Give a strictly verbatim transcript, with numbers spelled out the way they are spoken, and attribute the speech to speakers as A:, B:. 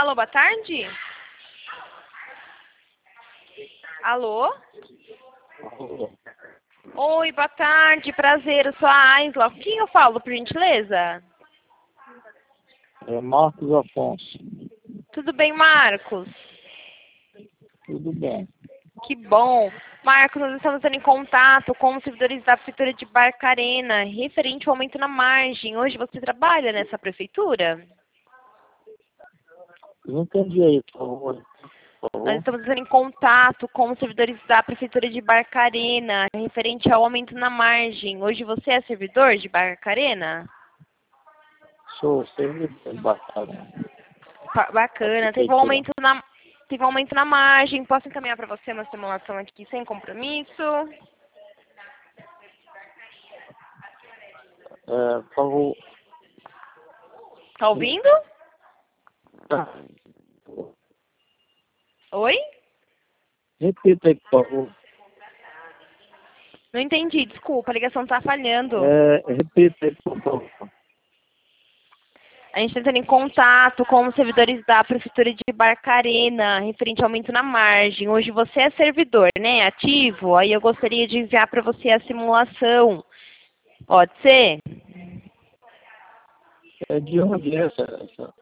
A: Alô, boa tarde? Alô? Oi, boa tarde, prazer, eu sou a Aisla. Com quem eu falo, por gentileza?
B: É Marcos Afonso.
A: Tudo bem, Marcos?
B: Tudo bem.
A: Que bom. Marcos, nós estamos entrando em contato com os servidores da Prefeitura de Barcarena, referente ao aumento na margem. Hoje você trabalha nessa prefeitura?
B: Eu não entendi aí, por favor. Por
A: Nós
B: favor.
A: estamos entrando em contato com os servidores da Prefeitura de Barcarena, referente ao aumento na margem. Hoje você é servidor de Barcarena?
B: Sou servidor bacana.
A: Ba- Bacana. Teve um aumento na, teve um aumento na margem. Posso encaminhar para você uma simulação aqui sem compromisso?
B: É, por favor.
A: Tá ouvindo? Oi?
B: Repita aí, por favor.
A: Não entendi, desculpa, a ligação tá falhando.
B: É, repita aí, por favor.
A: A gente está entrando em contato com os servidores da Prefeitura de Barcarena, referente ao aumento na margem. Hoje você é servidor, né? Ativo. Aí eu gostaria de enviar para você a simulação. Pode ser?
B: É de onde é essa, essa